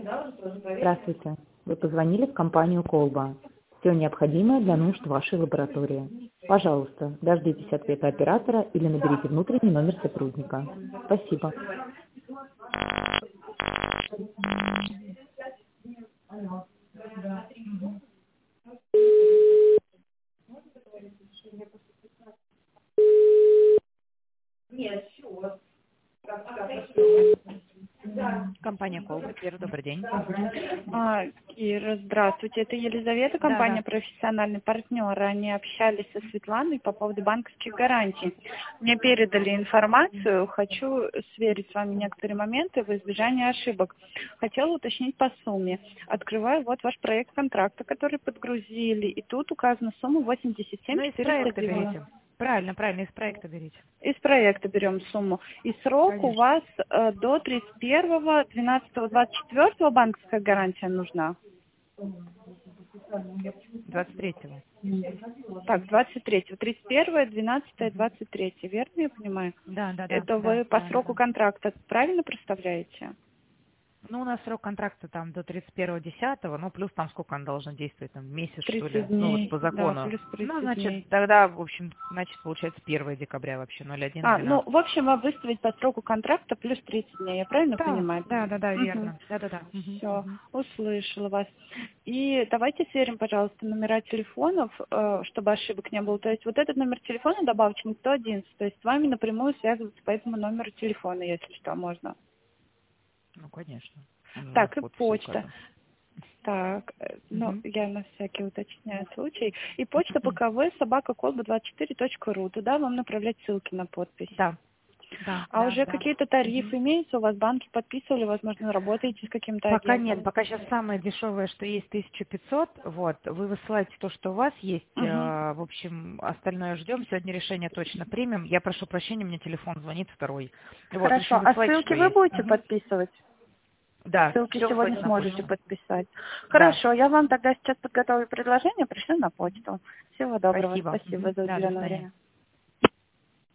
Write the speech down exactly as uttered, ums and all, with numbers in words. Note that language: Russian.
Здравствуйте. Вы позвонили в компанию «Колба». Все необходимое для нужд вашей лаборатории. Пожалуйста, дождитесь ответа оператора или наберите внутренний номер сотрудника. Спасибо. Компания «Колба». Кира, добрый день. А, Кира, здравствуйте. Это Елизавета, Да, компания да. «Профессиональный партнер». Они общались со Светланой по поводу банковских гарантий. Мне передали информацию. Хочу сверить с вами некоторые моменты во избежание ошибок. Хотела уточнить по сумме. Открываю вот ваш проект контракта, который подгрузили. И тут указана сумма восемьдесят семь Ну, из четыреста проекта девяносто. берите. Правильно, правильно, из проекта берите. Из проекта берем сумму. И срок у Конечно. вас э, до тридцать первого двенадцатого двадцать четвёртого банковская гарантия нужна. двадцать третьего. Так, двадцать третьего, тридцать первое, двенадцатое, двадцать третье, верно я понимаю? Да, да, да, Это да, вы по да, да, сроку да. контракта правильно проставляете? Ну, у нас срок контракта там до тридцать первого десятого, ну, плюс там сколько он должен действовать, там, месяц, что ли, тридцать ну, вот дней, по да, закону. плюс Ну, тридцать значит, дней. тогда, в общем, значит, получается первого декабря вообще, ноль один А, ну, двенадцать. в общем, вам выставить по сроку контракта плюс тридцать дней, я правильно Да, понимаю? да, да, да, Угу. верно. Да, да, да. Мгм, Все, мгм. услышала вас. И давайте сверим, пожалуйста, номера телефонов, э, чтобы ошибок не было. То есть вот этот номер телефона добавочный сто одиннадцать, то есть с вами напрямую связываться по этому номеру телефона, если что, можно. Ну, конечно. Он же у нас Так, и в подписи почта. указан. Так, э, ну, Мгм. я на всякий уточняю случай. И почта ПКВ собака колба двадцать четыре точка ру. Туда вам направлять ссылки на подпись. Да, да, А да, уже да. какие-то Мгм. тарифы имеются? У вас банки подписывали? Возможно, работаете с каким-то Пока нет, агентом? пока сейчас самое дешевое, что есть, тысяча пятьсот, вот, вы высылаете то, что у вас есть, э, Угу. в общем, остальное ждем, сегодня решение точно примем, я прошу прощения, мне телефон звонит второй, вот, в Хорошо. общем, А высылайте, ссылки что вы есть. будете Мгм. подписывать? Да, Ссылки все сегодня высылайте на сможете почту. подписать. Да, Хорошо, я вам тогда сейчас подготовлю предложение, пришлю на почту. Всего доброго. спасибо. Спасибо Мгм. за Да, до уделенное свидания. время.